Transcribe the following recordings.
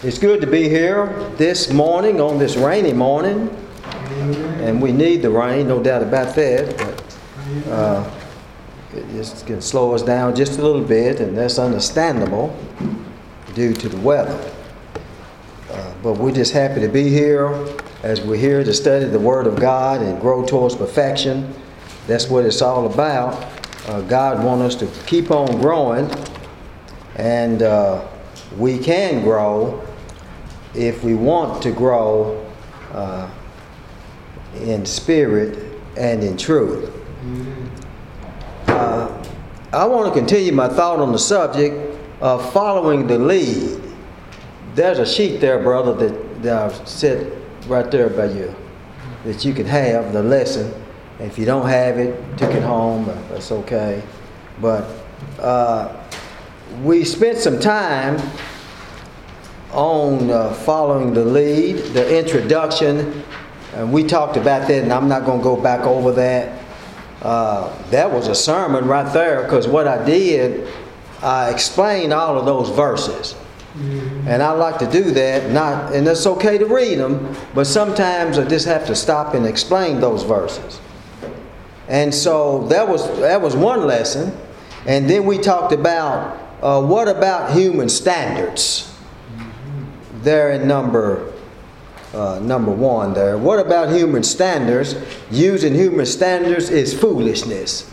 It's good to be here this morning on this rainy morning. And we need the rain, no doubt about that. But it's going to slow us down just a little bit, and that's understandable due to the weather. But we're just happy to be here as we're here to study the Word of God and grow towards perfection. That's what it's all about. God wants us to keep on growing, and we can grow if we want to grow in spirit and in truth. I want to continue my thought on the subject of following the lead. There's a sheet there, brother, that I've set right there by you, that you can have the lesson. If you don't have it, took it home, that's okay. But we spent some time on following the lead, the introduction, and we talked about that, and I'm not going to go back over that. That was a sermon right there, because what I did, I explained all of those verses. And I like to do that, and it's okay to read them, but sometimes I just have to stop and explain those verses. And so that was one lesson. And then we talked about what about human standards? There in number one there. What about human standards? Using human standards is foolishness.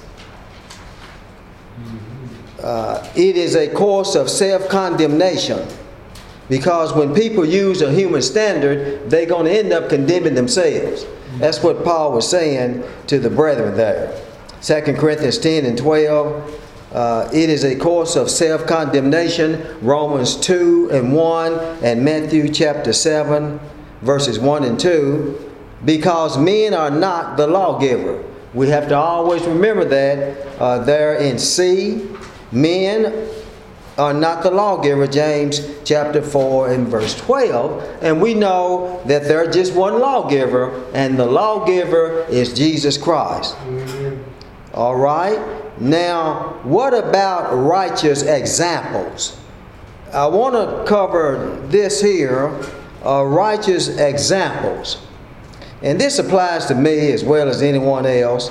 It is a course of self-condemnation, because when people use a human standard, they're going to end up condemning themselves. That's what Paul was saying to the brethren there. 2 Corinthians 10 and 12. It is a course of self-condemnation. Romans 2 and 1 and Matthew chapter 7 verses 1 and 2. Because men are not the lawgiver. We have to always remember that there in C. Men are not the lawgiver, James chapter 4 and verse 12. And we know that there's just one lawgiver, and the lawgiver is Jesus Christ. All right? Now, what about righteous examples? I want to cover this here, righteous examples. And this applies to me as well as anyone else.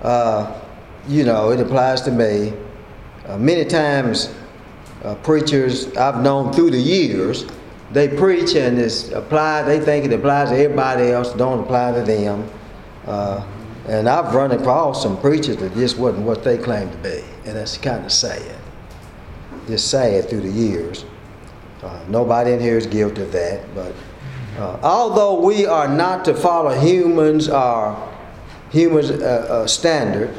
It applies to me. Many times, preachers I've known through the years, they preach and it's applied. They think it applies to everybody else, don't apply to them. And I've run across some preachers that just wasn't what they claimed to be, and that's kind of sad. Just sad through the years. Nobody in here is guilty of that, but although we are not to follow humans' standard,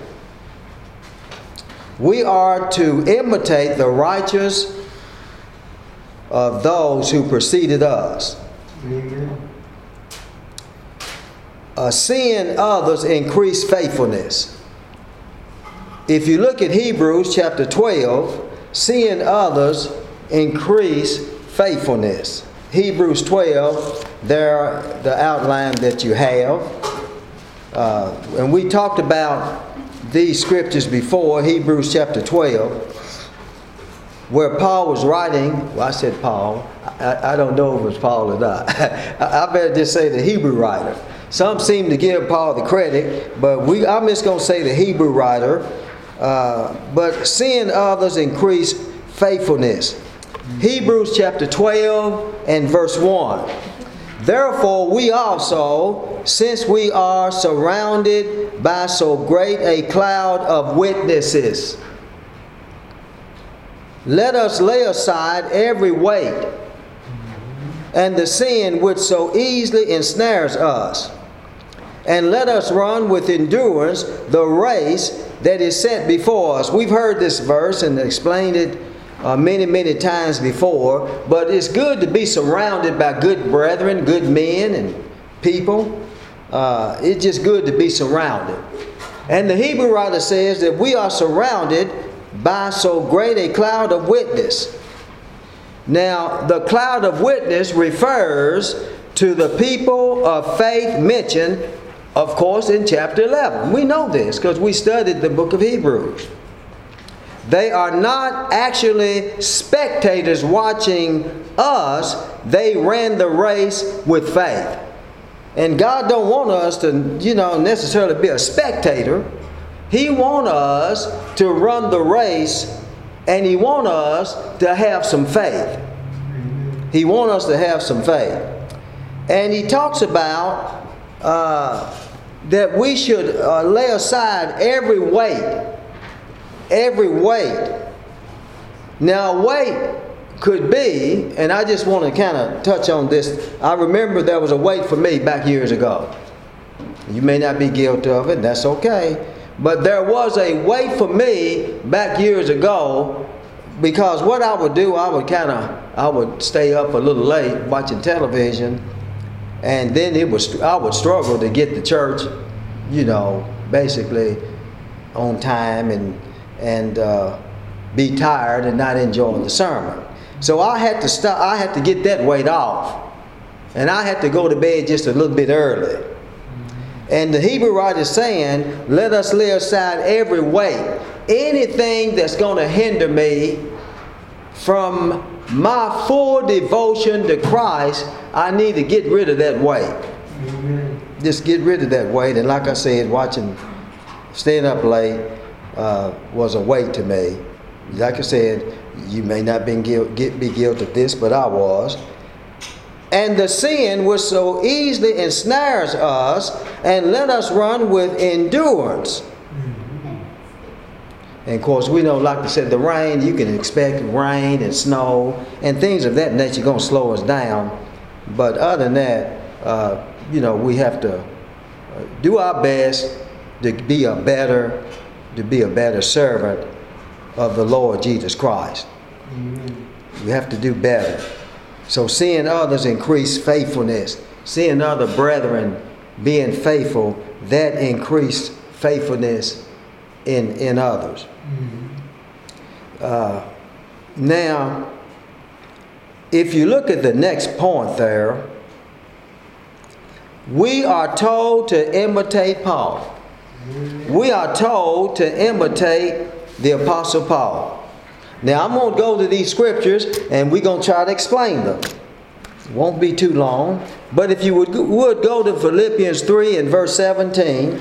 we are to imitate the righteous of those who preceded us. Amen. Seeing others increase faithfulness. If you look at Hebrews chapter 12, seeing others increase faithfulness. Hebrews 12, there the outline that you have. And we talked about these scriptures before, Hebrews chapter 12, where Paul was writing. Well, I said Paul. I don't know if it was Paul or not. I better just say the Hebrew writer. Some seem to give Paul the credit, but I'm just going to say the Hebrew writer. But seeing others increase faithfulness. Hebrews chapter 12 and verse 1. Therefore we also, since we are surrounded by so great a cloud of witnesses, let us lay aside every weight and the sin which so easily ensnares us, and let us run with endurance the race that is set before us. We've heard this verse and explained it many times before, but it's good to be surrounded by good brethren, good men and people. It's just good to be surrounded. And the Hebrew writer says that we are surrounded by so great a cloud of witness. Now, the cloud of witness refers to the people of faith mentioned, of course, in chapter 11. We know this because we studied the book of Hebrews. They are not actually spectators watching us, they ran the race with faith. And God don't want us to, necessarily be a spectator. He wants us to run the race, and He wants us to have some faith. He wants us to have some faith. And He talks about that we should lay aside every weight. Every weight. Now, weight could be, and I just want to kind of touch on this. I remember there was a weight for me back years ago. You may not be guilty of it, that's okay. But there was a weight for me back years ago, because what I would do, I would stay up a little late watching television, and then I would struggle to get to church, basically on time, and be tired and not enjoy the sermon. So I had to stop. I had to get that weight off, and I had to go to bed just a little bit early. And the Hebrew writer is saying, let us lay aside every weight, anything that's going to hinder me from my full devotion to Christ. I need to get rid of that weight. Amen. Just get rid of that weight. And like I said, staying up late was a weight to me. Like I said, you may not be guilty of this, but I was. And the sin which so easily ensnares us, and let us run with endurance. And of course, we know, like I said, the rain, you can expect rain and snow and things of that nature going to slow us down. But other than that, we have to do our best to be a better servant of the Lord Jesus Christ. Amen. We have to do better. So seeing others increase faithfulness, seeing other brethren being faithful, that increased faithfulness in others. Now, if you look at the next point there, we are told to imitate Paul. We are told to imitate the Apostle Paul. Now, I'm going to go to these scriptures and we're going to try to explain them. It won't be too long. But if you would go to Philippians 3 and verse 17.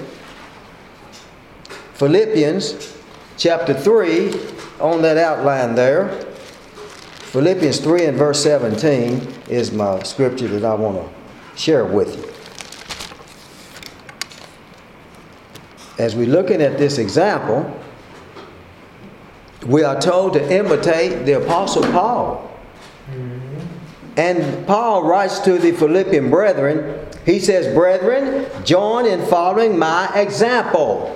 Philippians chapter 3, on that outline there. Philippians 3 and verse 17 is my scripture that I want to share with you. As we're looking at this example, we are told to imitate the Apostle Paul. And Paul writes to the Philippian brethren, he says, brethren, join in following my example,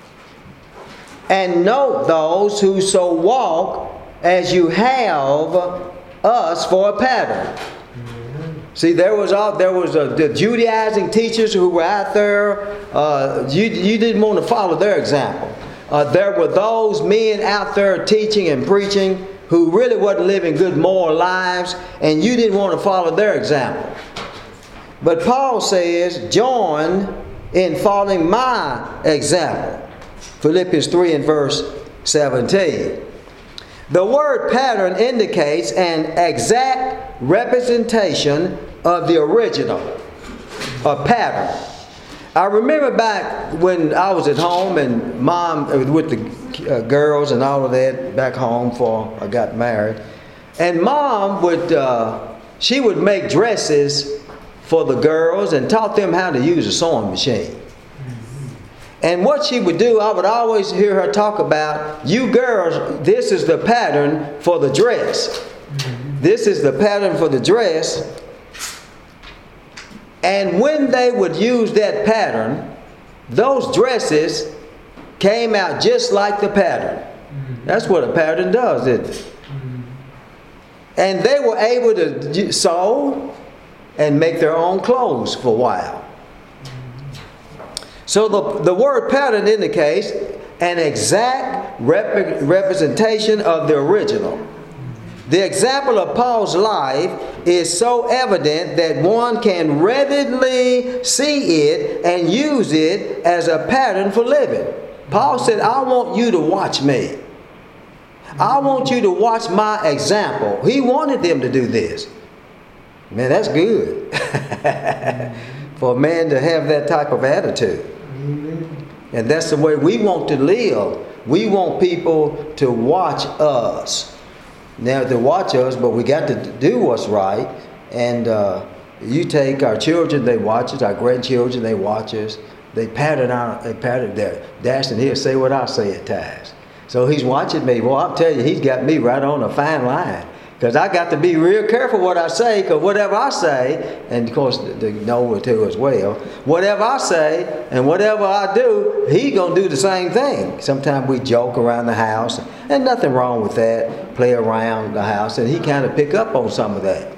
and note those who so walk as you have us for a pattern. See, there was the Judaizing teachers who were out there. You didn't want to follow their example. There were those men out there teaching and preaching who really wasn't living good moral lives, and you didn't want to follow their example. But Paul says, join in following my example. Philippians 3 and verse 17. The word pattern indicates an exact representation of the original, a pattern. I remember back when I was at home and Mom, with the girls and all of that back home before I got married. And Mom she would make dresses for the girls and taught them how to use a sewing machine. And what she would do, I would always hear her talk about, you girls, this is the pattern for the dress. This is the pattern for the dress. And when they would use that pattern, those dresses came out just like the pattern. That's what a pattern does, isn't it? And they were able to sew and make their own clothes for a while. So the word pattern indicates an exact representation of the original. The example of Paul's life is so evident that one can readily see it and use it as a pattern for living. Paul said, I want you to watch me. I want you to watch my example. He wanted them to do this. Man, that's good. For a man to have that type of attitude. And that's the way we want to live. We want people to watch us. Now, to watch us, but we got to do what's right. And you take our children, they watch us. Our grandchildren, they watch us. They pattern their Dashton here, say what I say at times. So he's watching me. Well, I'll tell you, he's got me right on a fine line. Because I got to be real careful what I say, because whatever I say, and of course Noah too as well, whatever I say and whatever I do, he gonna do the same thing. Sometimes we joke around the house, and nothing wrong with that, play around the house, and he kind of pick up on some of that.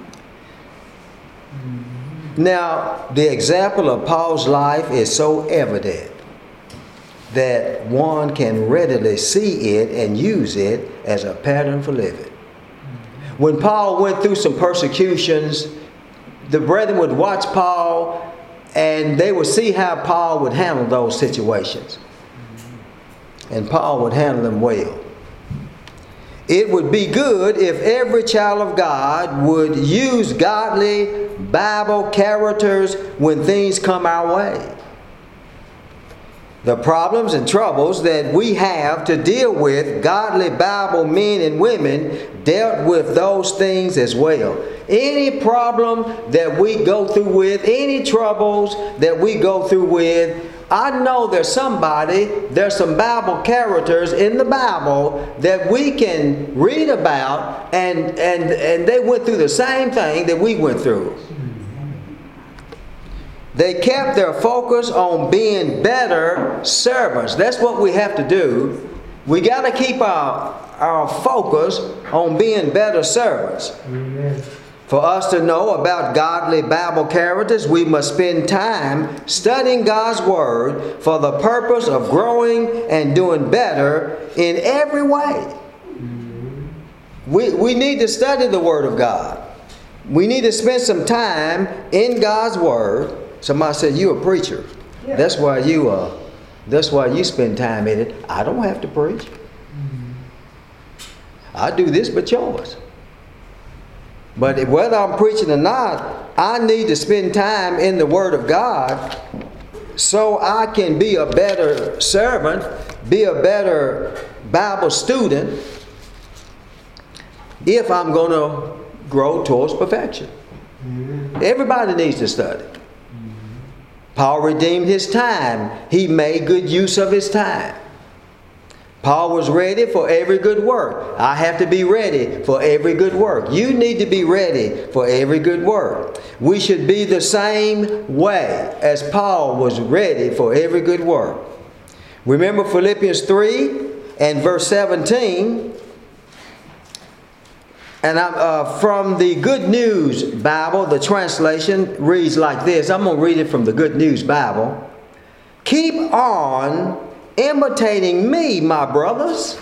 Now, the example of Paul's life is so evident that one can readily see it and use it as a pattern for living. When Paul went through some persecutions, the brethren would watch Paul and they would see how Paul would handle those situations. And Paul would handle them well. It would be good if every child of God would use godly Bible characters when things come our way. The problems and troubles that we have to deal with, godly Bible men and women dealt with those things as well. Any problem that we go through with, any troubles that we go through with, I know there's some Bible characters in the Bible that we can read about and they went through the same thing that we went through. They kept their focus on being better servants. That's what we have to do. We got to keep our focus on being better servants. Amen. For us to know about godly Bible characters, we must spend time studying God's Word for the purpose of growing and doing better in every way. We need to study the Word of God. We need to spend some time in God's Word. Somebody said, "You a preacher." Yeah. That's why you spend time in it. I don't have to preach. I do this but yours. But whether I'm preaching or not, I need to spend time in the Word of God so I can be a better servant, be a better Bible student if I'm going to grow towards perfection. Everybody needs to study. Paul redeemed his time. He made good use of his time. Paul was ready for every good work. I have to be ready for every good work. You need to be ready for every good work. We should be the same way as Paul was ready for every good work. Remember Philippians 3 and verse 17. And from the Good News Bible, the translation reads like this. I'm going to read it from the Good News Bible. Keep on imitating me, my brothers.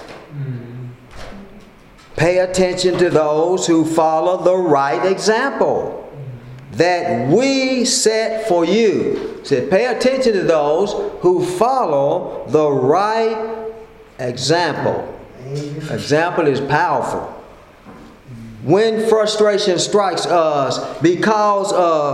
Pay attention to those who follow the right example that we set for you. It said, pay attention to those who follow the right example. Example is powerful. When frustration strikes us because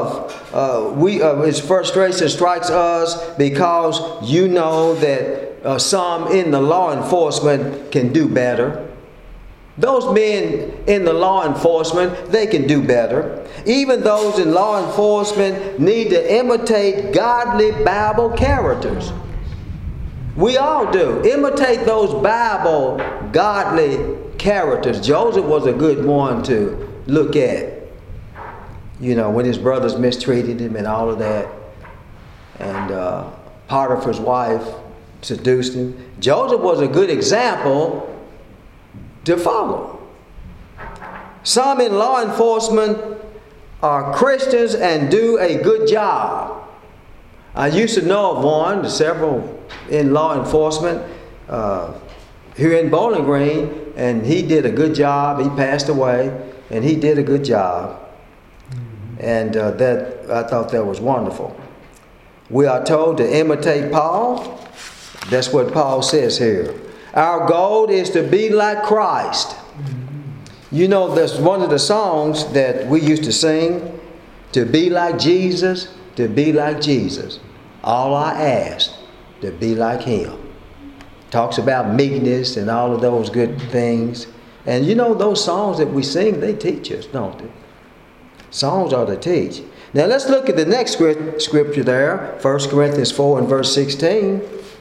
frustration strikes us because you know that some in the law enforcement can do better. Those men in the law enforcement, they can do better. Even those in law enforcement need to imitate godly Bible characters. We all do. Imitate those Bible godly characters. Joseph was a good one to look at. You know, when his brothers mistreated him and all of that. And Potiphar's wife seduced him. Joseph was a good example to follow. Some in law enforcement are Christians and do a good job. I used to know of several in law enforcement here in Bowling Green, and he did a good job. He passed away, and he did a good job. And I thought that was wonderful. We are told to imitate Paul. That's what Paul says here. Our goal is to be like Christ. You know, that's one of the songs that we used to sing. To be like Jesus, to be like Jesus. All I ask, to be like Him. Talks about meekness and all of those good things. And you know, those songs that we sing, they teach us, don't they? Songs are to teach. Now let's look at the next scripture there. 1 Corinthians 4 and verse 16.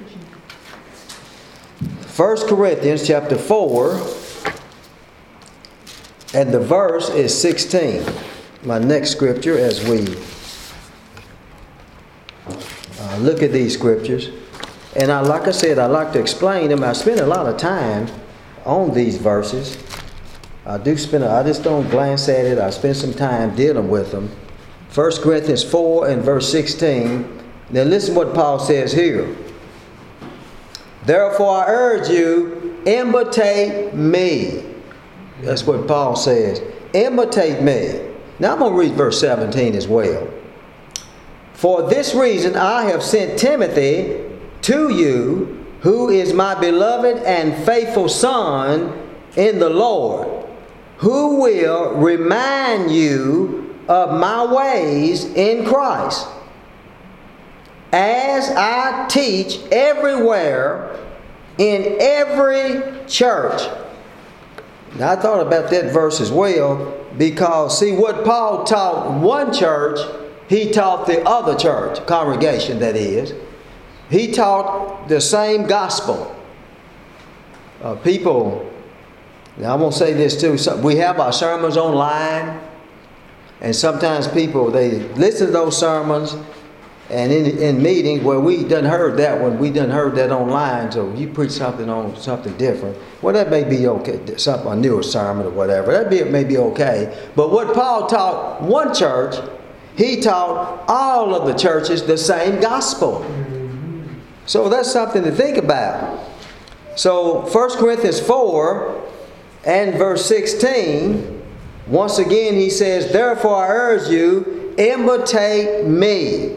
1 Corinthians chapter 4 and the verse is 16. My next scripture as we look at these scriptures. And like I said, I like to explain them. I spend a lot of time on these verses. I just don't glance at it. I spend some time dealing with them. 1 Corinthians 4 and verse 16. Now listen what Paul says here. Therefore I urge you, imitate me. That's what Paul says. Imitate me. Now I'm going to read verse 17 as well. For this reason I have sent Timothy to you, who is my beloved and faithful son in the Lord, who will remind you of my ways in Christ, as I teach everywhere in every church. Now I thought about that verse as well, because see what Paul taught one church, he taught the other church, congregation that is. He taught the same gospel. People, now I'm going to say this too, we have our sermons online, and sometimes people, they listen to those sermons, and in meetings where we done heard that one, we done heard that online, so you preach something on something different. Well, that may be okay, a newer sermon or whatever. That may be okay. But what Paul taught one church, he taught all of the churches the same gospel. So that's something to think about. So 1 Corinthians 4 and verse 16, once again he says, therefore I urge you, imitate me.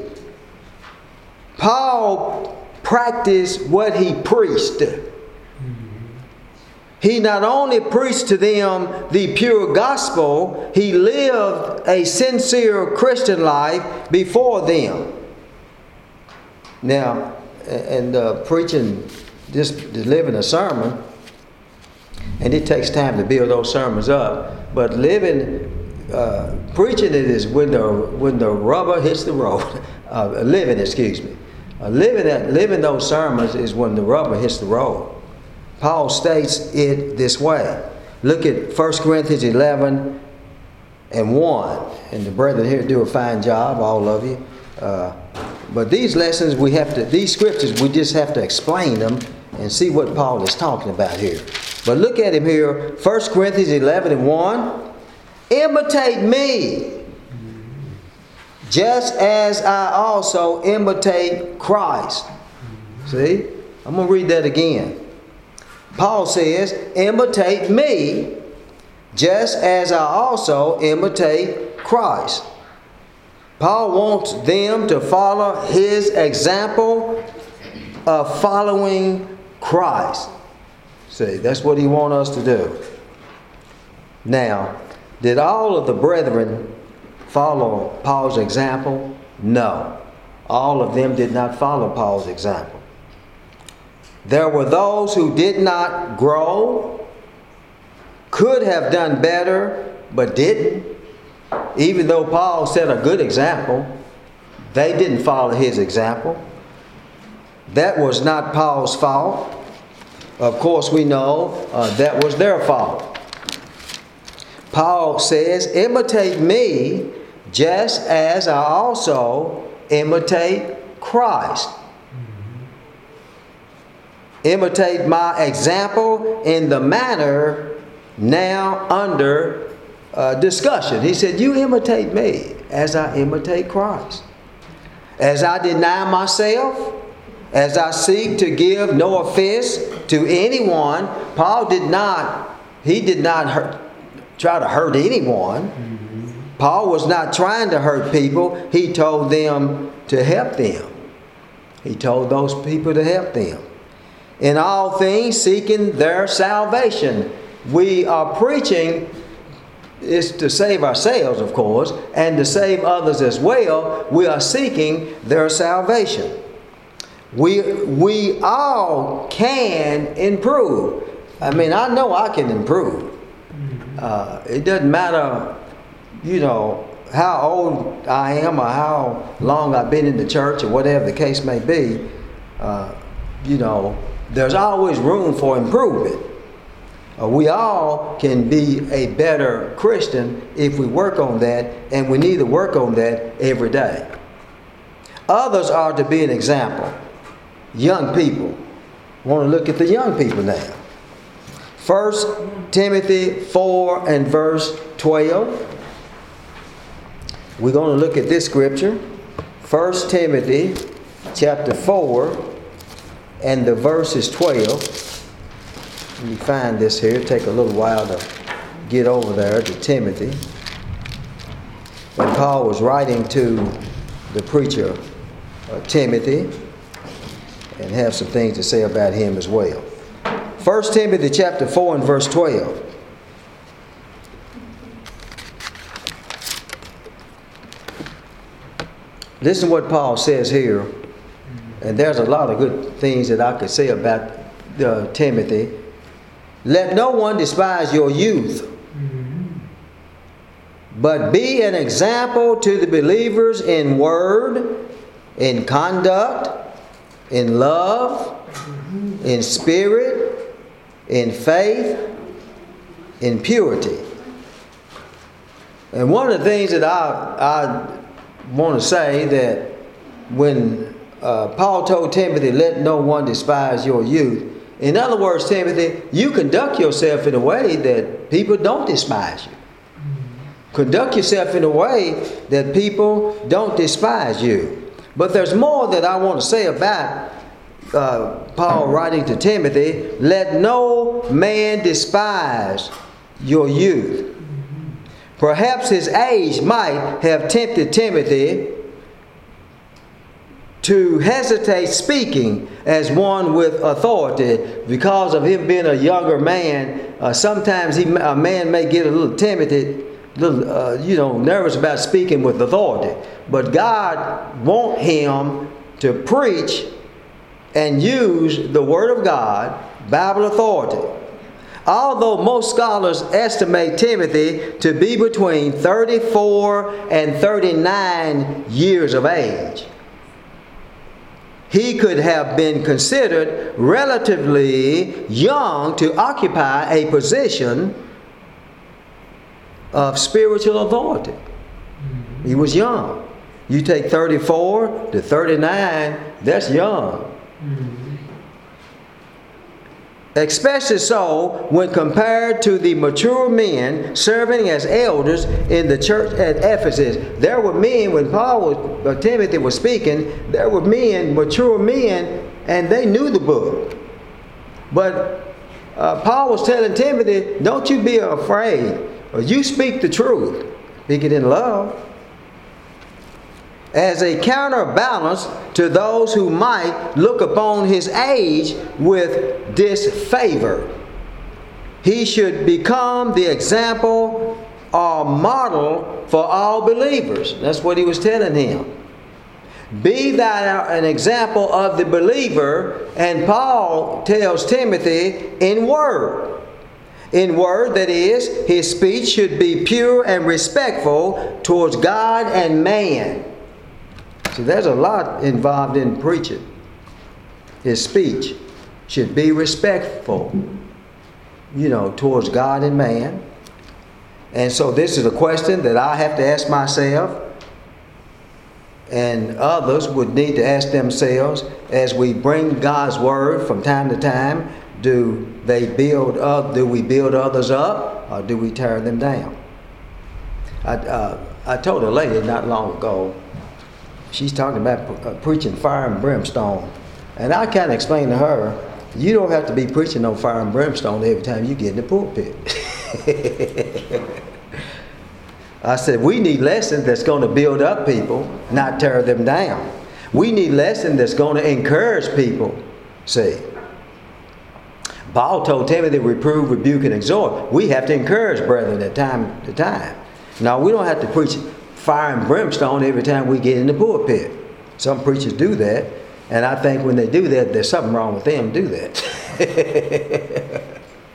Paul practiced what he preached. He not only preached to them the pure gospel, he lived a sincere Christian life before them. Now, and preaching, just delivering a sermon, and it takes time to build those sermons up. But preaching it is when the rubber hits the road. Living those sermons is when the rubber hits the road. Paul states it this way. Look at 1 Corinthians 11 and 1. And the brethren here do a fine job, all of you. But these lessons, these scriptures, we just have to explain them and see what Paul is talking about here. But look at him here, 1 Corinthians 11 and 1. Imitate me, just as I also imitate Christ. See? I'm going to read that again. Paul says, imitate me, just as I also imitate Christ. Paul wants them to follow his example of following Christ. See, that's what he wants us to do. Now, did all of the brethren follow Paul's example? No. All of them did not follow Paul's example. There were those who did not grow, could have done better, but didn't. Even though Paul set a good example, they didn't follow his example. That was not Paul's fault. Of course, we know that was their fault. Paul says, imitate me just as I also imitate Christ. Imitate my example in the manner now under discussion. He said, you imitate me as I imitate Christ. As I deny myself, as I seek to give no offense to anyone. Paul did not try to hurt anyone. Paul was not trying to hurt people. He told them to help them. He told those people to help them. In all things seeking their salvation. We are preaching is to save ourselves, of course, and to save others as well. We are seeking their salvation. We all can improve. I mean, I know I can improve. It doesn't matter, how old I am or how long I've been in the church or whatever the case may be. There's always room for improvement. We all can be a better Christian if we work on that, and we need to work on that every day. Others are to be an example. Young people. I want to look at the young people now. 1 Timothy 4 and verse 12. We're going to look at this scripture. 1 Timothy chapter 4 and the verse is 12. Let me find this here. It'll take a little while to get over there to Timothy. When Paul was writing to the preacher Timothy, and have some things to say about him as well. 1 Timothy chapter 4 and verse 12. Listen to what Paul says here. And there's a lot of good things that I could say about Timothy. Let no one despise your youth, but be an example to the believers in word, in conduct, in love, in spirit, in faith, in purity. And one of the things that I want to say, that when Paul told Timothy, let no one despise your youth. In other words, Timothy, you conduct yourself in a way that people don't despise you. Conduct yourself in a way that people don't despise you. But there's more that I want to say about Paul writing to Timothy. Let no man despise your youth. Perhaps his age might have tempted Timothy to hesitate speaking as one with authority. Because of him being a younger man, sometimes a man may get a little timid, nervous about speaking with authority. But God wants him to preach and use the Word of God, Bible authority. Although most scholars estimate Timothy to be between 34 and 39 years of age, he could have been considered relatively young to occupy a position of spiritual authority. He was young. You take 34 to 39, that's young. Especially so when compared to the mature men serving as elders in the church at Ephesus. There were men, when Timothy was speaking, there were men, mature men, and they knew the book. But Paul was telling Timothy, don't you be afraid. You speak the truth. Speak it in love. As a counterbalance to those who might look upon his age with disfavor. He should become the example or model for all believers. That's what he was telling him. Be thou an example of the believer, and Paul tells Timothy in word. In word, that is, his speech should be pure and respectful towards God and man. So there's a lot involved in preaching. His speech should be respectful, towards God and man. And so this is a question that I have to ask myself, and others would need to ask themselves as we bring God's word from time to time. Do we build others up, or do we tear them down? I told a lady not long ago, she's talking about preaching fire and brimstone. And I kind of explained to her, you don't have to be preaching on fire and brimstone every time you get in the pulpit. I said, we need lessons that's going to build up people, not tear them down. We need lessons that's going to encourage people, see. Paul told Timothy, reprove, rebuke, and exhort. We have to encourage brethren at time to time. Now, we don't have to preach fire and brimstone every time we get in the pulpit. Some preachers do that, and I think when they do that, there's something wrong with them do that.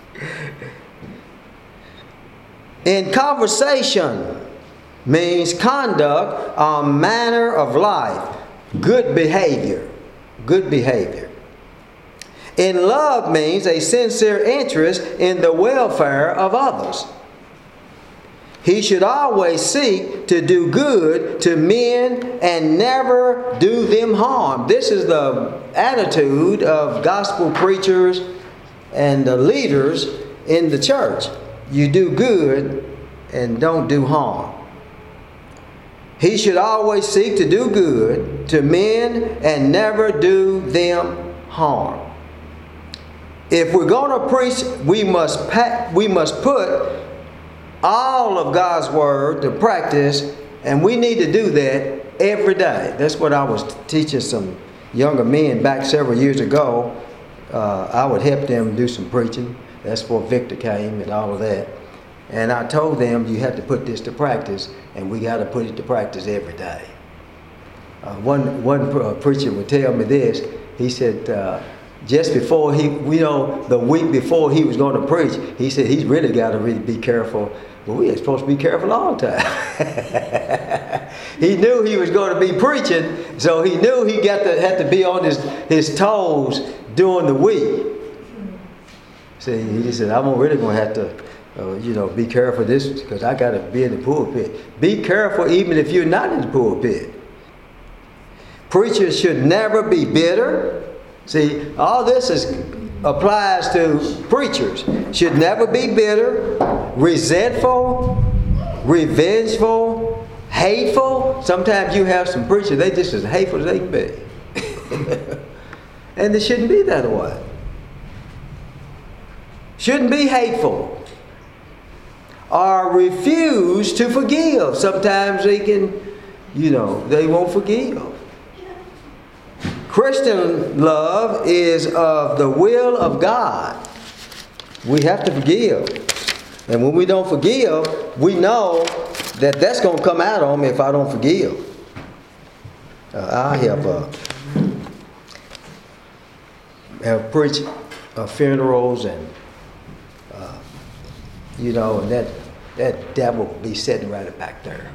In conversation means conduct or manner of life, good behavior, good behavior. In love means a sincere interest in the welfare of others. He should always seek to do good to men and never do them harm. This is the attitude of gospel preachers and the leaders in the church. You do good and don't do harm. He should always seek to do good to men and never do them harm. If we're going to preach, we must put all of God's Word to practice, and we need to do that every day. That's what I was teaching some younger men back several years ago. I would help them do some preaching. That's before Victor came and all of that. And I told them, you have to put this to practice, and we got to put it to practice every day. One preacher would tell me this. He said, just before the week before he was going to preach, he said he's really got to really be careful. Well, we ain't supposed to be careful all the time. He knew he was going to be preaching, so he knew he had to be on his toes during the week. See, he said, I'm really going to have to, be careful this because I got to be in the pulpit. Be careful even if you're not in the pulpit. Preachers should never be bitter. See, all this applies to preachers. Should never be bitter, resentful, revengeful, hateful. Sometimes you have some preachers, they just as hateful as they can be. And they shouldn't be that way. Shouldn't be hateful. Or refuse to forgive. Sometimes they can, they won't forgive. Christian love is of the will of God. We have to forgive. And when we don't forgive, we know that that's going to come out on me if I don't forgive. I have preached funerals and, and that devil will be sitting right back there.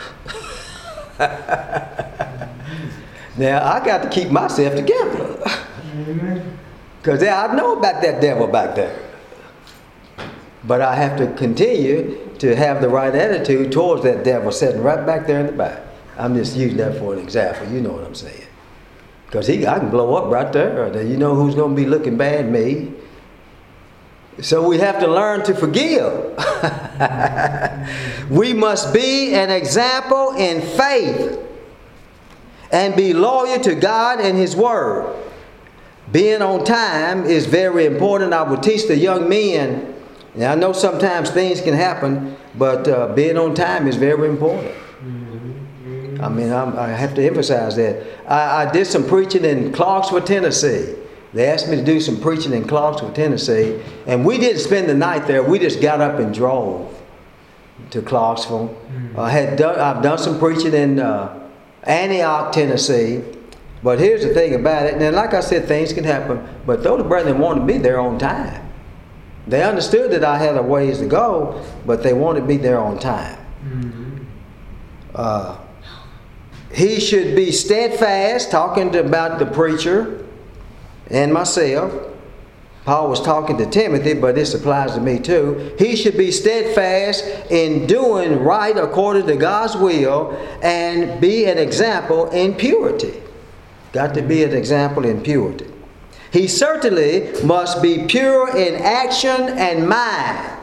Now, I got to keep myself together. Because I know about that devil back there. But I have to continue to have the right attitude towards that devil sitting right back there in the back. I'm just using that for an example. You know what I'm saying. Because I can blow up right there. You know who's going to be looking bad? Me. So we have to learn to forgive. We must be an example in faith. And be loyal to God and His Word. Being on time is very important. I would teach the young men. Now I know sometimes things can happen, but being on time is very important. I mean, I have to emphasize that. I did some preaching in Clarksville, Tennessee. They asked me to do some preaching in Clarksville, Tennessee. And we didn't spend the night there. We just got up and drove to Clarksville. I've done some preaching in Antioch, Tennessee. But here's the thing about it. And like I said, things can happen. But those brethren wanted to be there on time. They understood that I had a ways to go, but they wanted to be there on time. He should be steadfast, talking about the preacher and myself. Paul was talking to Timothy, but this applies to me too. He should be steadfast in doing right according to God's will and be an example in purity. Got to be an example in purity. He certainly must be pure in action and mind.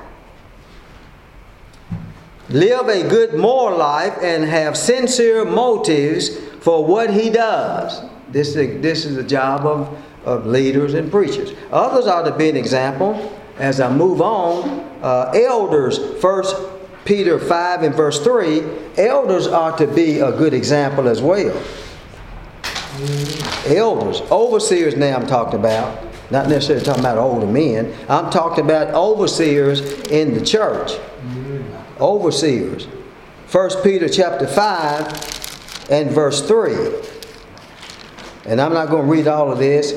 Live a good moral life and have sincere motives for what he does. This is the job of leaders and preachers. Others are to be an example. As I move on, elders, 1 Peter 5 and verse 3, elders are to be a good example as well. Elders, overseers now I'm talking about. Not necessarily talking about older men. I'm talking about overseers in the church. Overseers. 1 Peter chapter 5 and verse 3. And I'm not going to read all of this.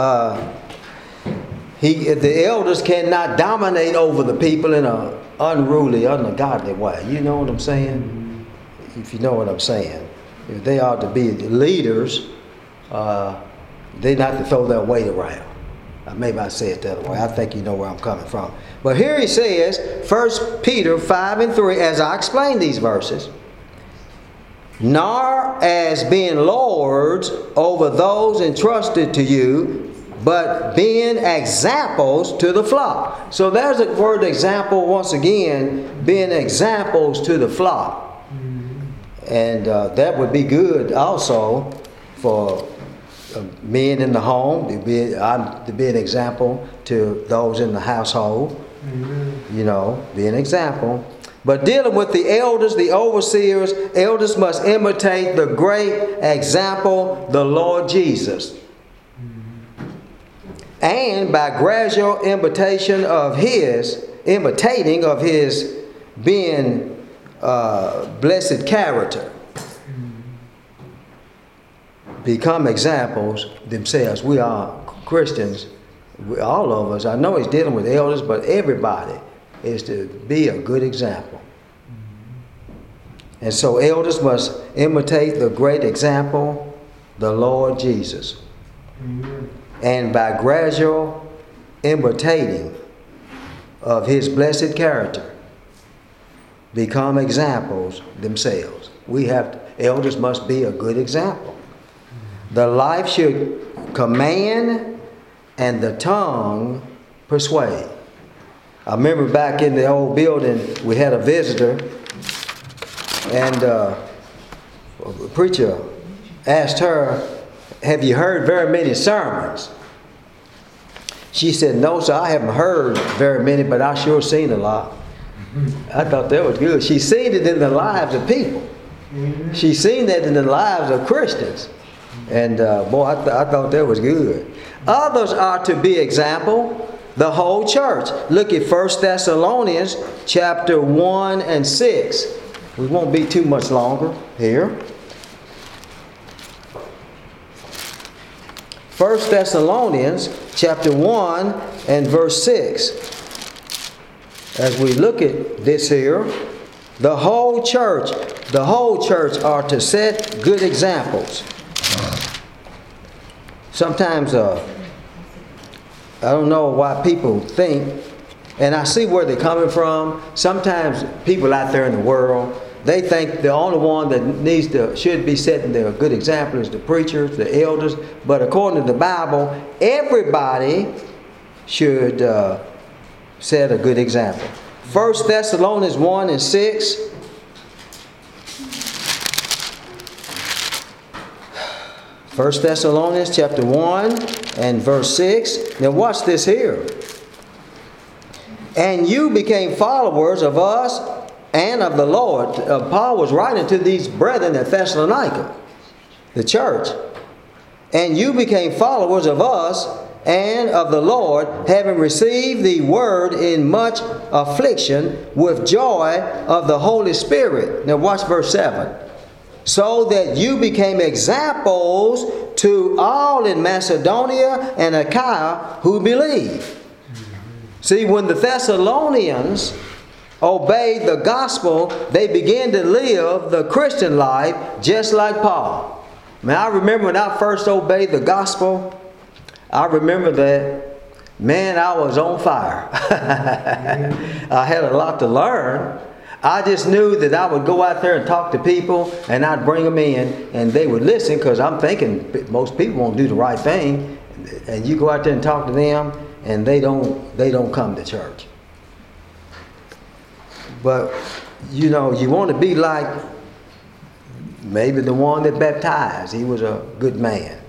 The elders cannot dominate over the people in an unruly, ungodly way. You know what I'm saying? If you know what I'm saying. If they are to be leaders, they not to throw their weight around. Maybe I say it that way. I think you know where I'm coming from. But here he says, 1 Peter 5 and 3, as I explain these verses, nor as being lords over those entrusted to you, but being examples to the flock. So there's the word example once again, being examples to the flock. And that would be good also for men in the home, to be an example to those in the household. You know, be an example. But dealing with the elders, the overseers, elders must imitate the great example, the Lord Jesus. And by gradual imitating of his being blessed character, become examples themselves. We are Christians, all of us. I know he's dealing with elders, but everybody is to be a good example. And so elders must imitate the great example, the Lord Jesus. And by gradual imitating of his blessed character, become examples themselves. Elders must be a good example. The life should command and the tongue persuade. I remember back in the old building, we had a visitor, and a preacher asked her, "Have you heard very many sermons?" She said, "No, sir, I haven't heard very many, but I sure seen a lot." I thought that was good. She seen it in the lives of people. She seen that in the lives of Christians. And boy, I thought that was good. Others are to be example, the whole church. Look at 1 Thessalonians chapter 1 and 6. We won't be too much longer here. 1 Thessalonians chapter 1 and verse 6. As we look at this here, the whole church are to set good examples. Sometimes I don't know why people think, and I see where they're coming from. Sometimes people out there in the world, they think the only one that should be setting the good example is the preachers, the elders. But according to the Bible, everybody should set a good example. 1 Thessalonians 1 and 6. First Thessalonians chapter 1 and verse 6. Now watch this here. And you became followers of us and of the Lord. Paul was writing to these brethren at Thessalonica, the church. And you became followers of us and of the Lord, having received the word in much affliction with joy of the Holy Spirit. Now watch verse 7. So that you became examples to all in Macedonia and Achaia who believe. See, when the Thessalonians obeyed the gospel, they began to live the Christian life just like Paul. I remember when I first obeyed the gospel, I remember that, man, I was on fire. I had a lot to learn. I just knew that I would go out there and talk to people, and I'd bring them in, and they would listen, because I'm thinking most people won't do the right thing. And you go out there and talk to them, and they don't come to church. But you know, you want to be like maybe the one that baptized. He was a good man.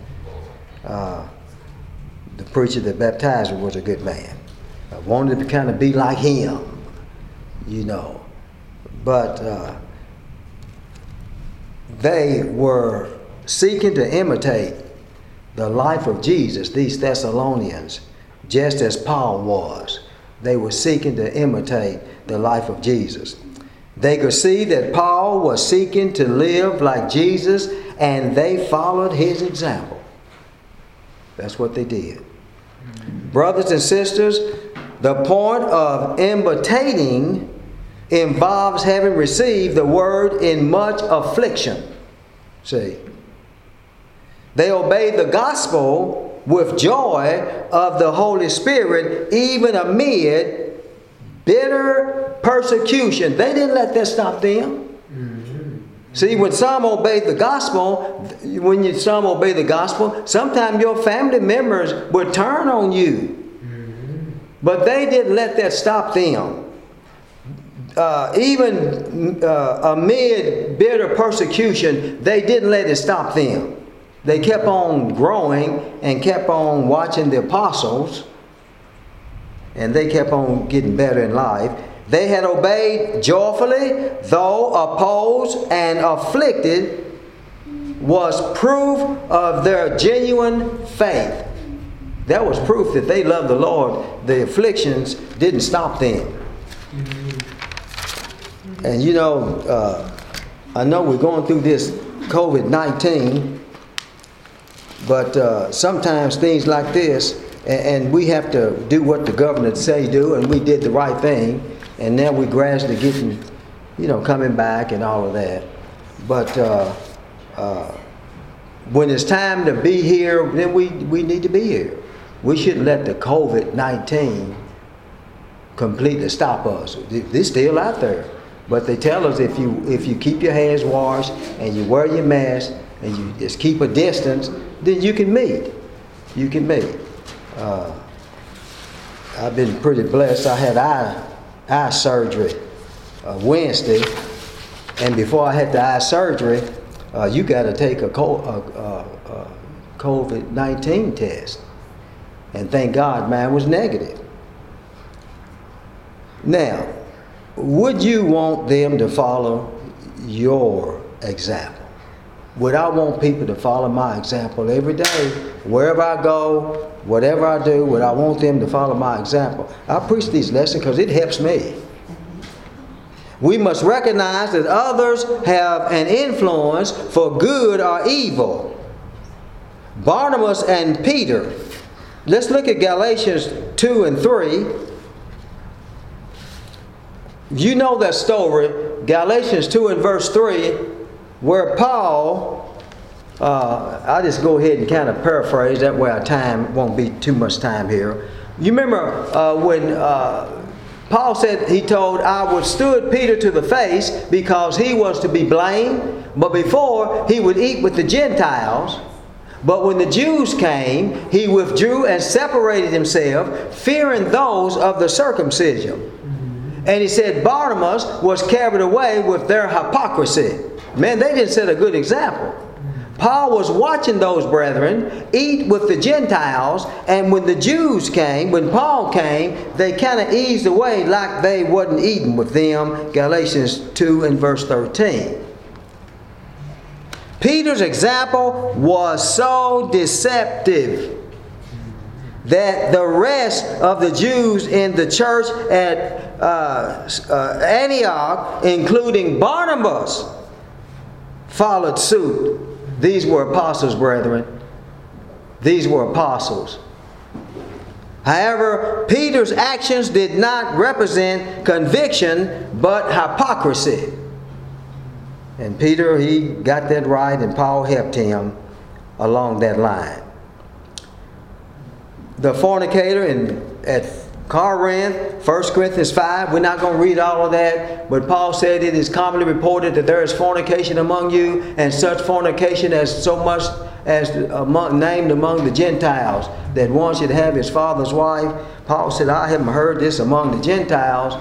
The preacher that baptized was a good man. I wanted to kind of be like him, you know. But they were seeking to imitate the life of Jesus, these Thessalonians, just as Paul was. They were seeking to imitate the life of Jesus. They could see that Paul was seeking to live like Jesus, and they followed his example. That's what they did. Brothers and sisters, the point of imitating involves having received the word in much affliction. See, they obeyed the gospel with joy of the Holy Spirit, even amid bitter persecution. They didn't let that stop them. See, when some obey the gospel, sometimes your family members would turn on you. But they didn't let that stop them. Even amid bitter persecution, they didn't let it stop them. They kept on growing and kept on watching the apostles, and they kept on getting better in life. They had obeyed joyfully, though opposed and afflicted, was proof of their genuine faith. That was proof that they loved the Lord. The afflictions didn't stop them. And you know, I know we're going through this COVID-19, but sometimes things like this, and we have to do what the government say do, and we did the right thing, and now we're gradually getting, you know, coming back and all of that. But when it's time to be here, then we need to be here. We shouldn't let the COVID-19 completely stop us. They're still out there. But they tell us if you keep your hands washed and you wear your mask and you just keep a distance, then you can meet. You can meet. I've been pretty blessed. I had eye surgery Wednesday, and before I had the eye surgery, you got to take a COVID-19 test. And thank God mine was negative. Now, would you want them to follow your example? Would I want people to follow my example every day? Wherever I go, whatever I do, would I want them to follow my example? I preach these lessons because it helps me. We must recognize that others have an influence for good or evil. Barnabas and Peter. Let's look at Galatians 2 and 3. You know that story, Galatians 2 and verse 3, where Paul, I'll just go ahead and kind of paraphrase, that way our time won't be too much time here. You remember when Paul said, he told, I withstood Peter to the face because he was to be blamed, but before he would eat with the Gentiles. But when the Jews came, he withdrew and separated himself, fearing those of the circumcision. And he said Barnabas was carried away with their hypocrisy. Man, they didn't set a good example. Paul was watching those brethren eat with the Gentiles, and when the Jews came, when Paul came, they kind of eased away like they wasn't eating with them. Galatians 2 and verse 13. Peter's example was so deceptive that the rest of the Jews in the church at Antioch, including Barnabas, followed suit. These were apostles, brethren. These were apostles. However, Peter's actions did not represent conviction, but hypocrisy. And Peter, he got that right, and Paul helped him along that line. The fornicator at Corinth, 1 Corinthians 5, we're not going to read all of that, but Paul said it is commonly reported that there is fornication among you, and such fornication as so much as named among the Gentiles, that one should have his father's wife. Paul said, I haven't heard this among the Gentiles.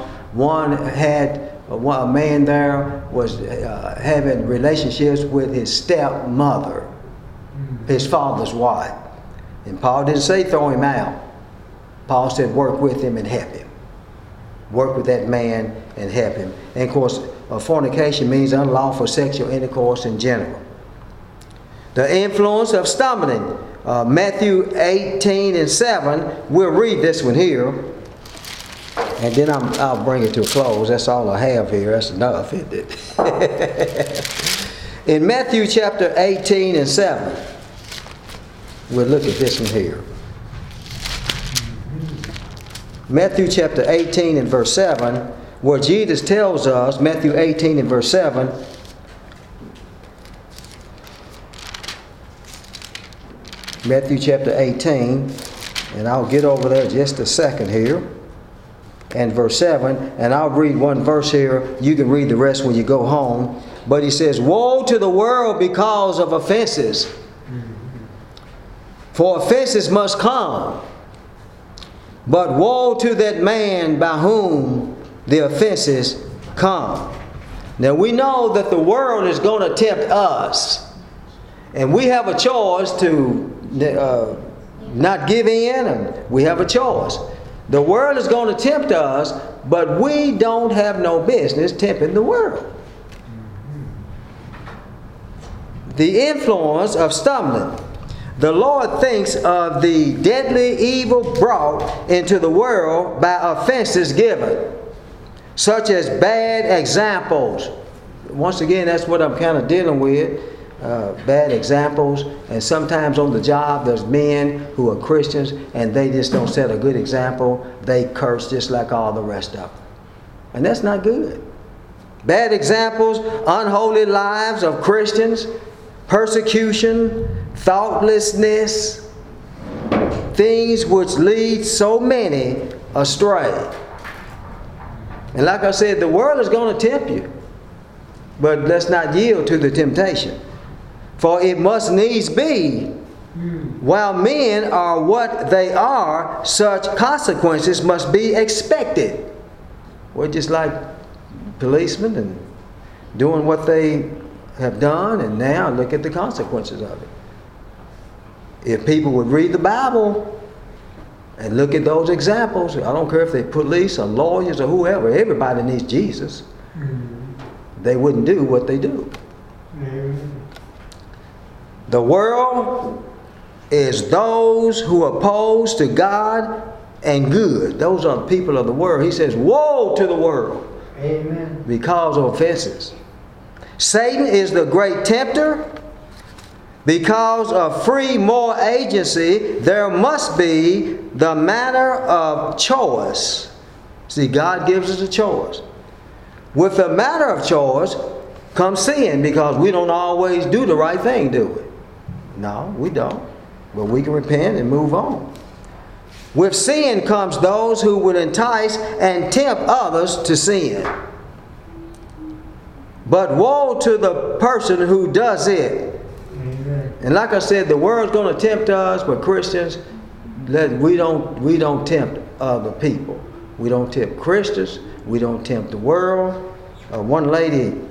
A man there was having relationships with his stepmother, his father's wife. And Paul didn't say throw him out. Paul said work with him and help him. Work with that man and help him. And of course, fornication means unlawful sexual intercourse in general. The influence of stumbling Matthew 18 and 7. We'll read this one here. And then I'll bring it to a close. That's all I have here. That's enough, isn't it? In Matthew chapter 18 and 7. We'll look at this one here. Matthew chapter 18 and verse 7, where Jesus tells us, Matthew 18 and verse 7, Matthew chapter 18, and I'll get over there just a second here, and verse 7, and I'll read one verse here. You can read the rest when you go home. But he says, woe to the world because of offenses. For offenses must come. But woe to that man by whom the offenses come. Now we know that the world is going to tempt us. And we have a choice to not give in, and we have a choice. The world is going to tempt us, but we don't have no business tempting the world. The influence of stumbling. The Lord thinks of the deadly evil brought into the world by offenses given, such as bad examples. Once again, that's what I'm kind of dealing with. Bad examples. And sometimes on the job there's men who are Christians and they just don't set a good example. They curse just like all the rest of them. And that's not good. Bad examples, unholy lives of Christians, persecution, thoughtlessness, things which lead so many astray. And like I said, the world is going to tempt you. But let's not yield to the temptation. For it must needs be, while men are what they are, such consequences must be expected. We're just like policemen and doing what they have done, and now look at the consequences of it. If people would read the Bible and look at those examples, I don't care if they're police or lawyers or whoever, everybody needs Jesus. They wouldn't do what they do. The world is those who oppose to God and good. Those are the people of the world. He says, woe to the world. Amen. Because of offenses. Satan is the great tempter. Because of free moral agency, there must be the matter of choice. See, God gives us a choice. With the matter of choice comes sin, because we don't always do the right thing, do we? No, we don't. But we can repent and move on. With sin comes those who would entice and tempt others to sin. But woe to the person who does it. Amen. And like I said, the world's going to tempt us, but Christians, we don't tempt other people. We don't tempt Christians. We don't tempt the world. One lady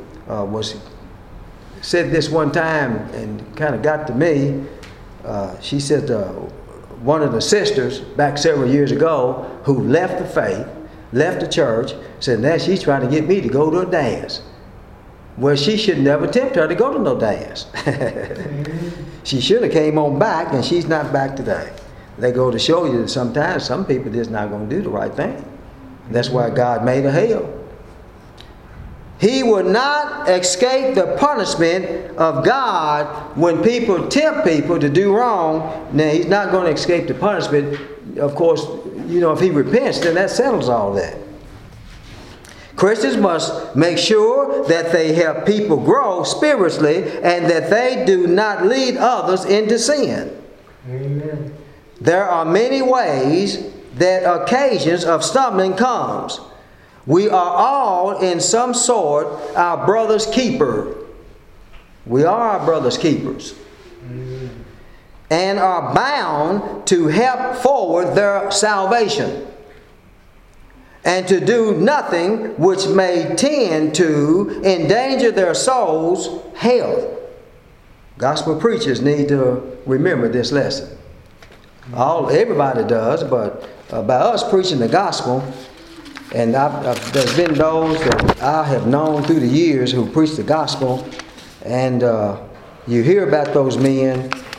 said this one time and kind of got to me. She said one of the sisters back several years ago who left the faith, left the church, said now she's trying to get me to go to a dance. Well, she should never tempt her to go to no dance. She should have came on back, and she's not back today. They go to show you that sometimes some people just not going to do the right thing. That's why God made a hell. He will not escape the punishment of God when people tempt people to do wrong. Now, he's not going to escape the punishment. Of course, you know, if he repents, then that settles all that. Christians must make sure that they help people grow spiritually and that they do not lead others into sin. Amen. There are many ways that occasions of stumbling comes. We are all in some sort our brother's keeper. We are our brother's keepers. Amen. And are bound to help forward their salvation, and to do nothing which may tend to endanger their souls' health. Gospel preachers need to remember this lesson. Everybody does, but by us preaching the gospel, and there's been those that I have known through the years who preach the gospel, and you hear about those men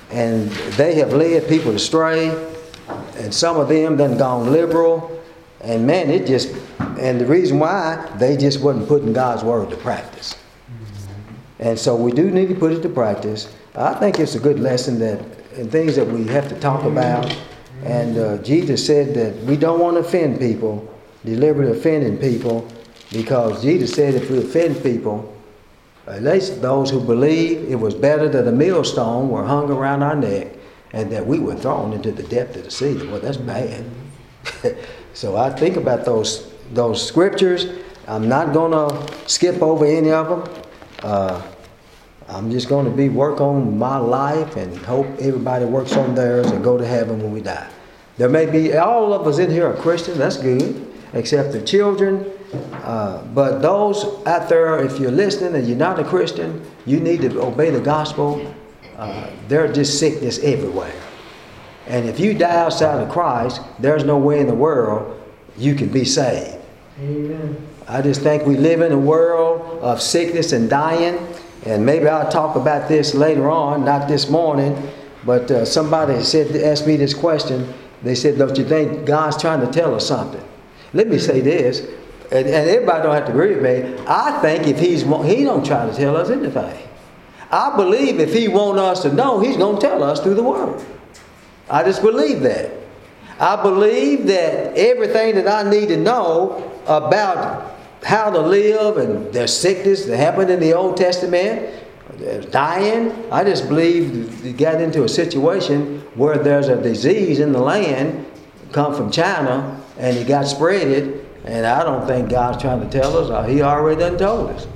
and they have led people astray, and some of them done gone liberal, and man, and the reason why, they just wasn't putting God's word to practice. And so we do need to put it to practice. I think it's a good lesson and things that we have to talk about. And Jesus said that we don't want to offend people, deliberately offending people, because Jesus said if we offend people, at least those who believe, it was better that a millstone were hung around our neck and that we were thrown into the depth of the sea. Well, that's bad. So I think about those scriptures. I'm not going to skip over any of them. I'm just going to work on my life and hope everybody works on theirs and go to heaven when we die. There may be, all of us in here are Christians, that's good, except the children. But those out there, if you're listening and you're not a Christian, you need to obey the gospel. There's just sickness everywhere. And if you die outside of Christ, there's no way in the world you can be saved. Amen. I just think we live in a world of sickness and dying. And maybe I'll talk about this later on, not this morning. But somebody asked me this question. They said, don't you think God's trying to tell us something? Let me say this, and everybody don't have to agree with me. I think if He don't try to tell us anything. I believe if He wants us to know, He's going to tell us through the Word. I just believe that. I believe that everything that I need to know about how to live, and there's sickness that happened in the Old Testament, there's dying. I just believe you got into a situation where there's a disease in the land, come from China, and it got spreaded, and I don't think God's trying to tell us, He already done told us.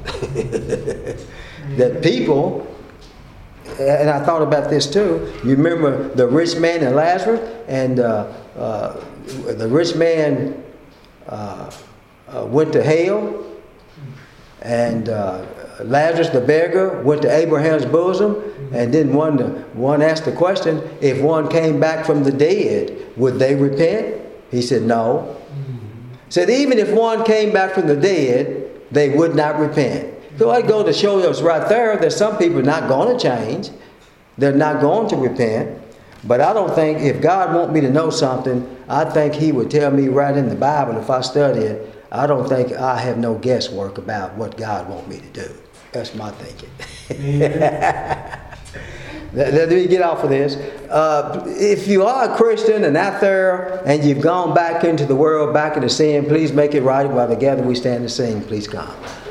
That people, and I thought about this too, you remember the rich man and Lazarus, and the rich man went to hell, and Lazarus the beggar went to Abraham's bosom, and then one asked the question, if one came back from the dead, would they repent? He said no. Said even if one came back from the dead, they would not repent. So I go to show us right there that some people are not going to change. They're not going to repent. But I don't think if God wants me to know something, I think He would tell me right in the Bible if I study it. I don't think I have no guesswork about what God wants me to do. That's my thinking. Let me get off of this. If you are a Christian and out there and you've gone back into the world, back into sin, please make it right. While together we stand and sing, please come.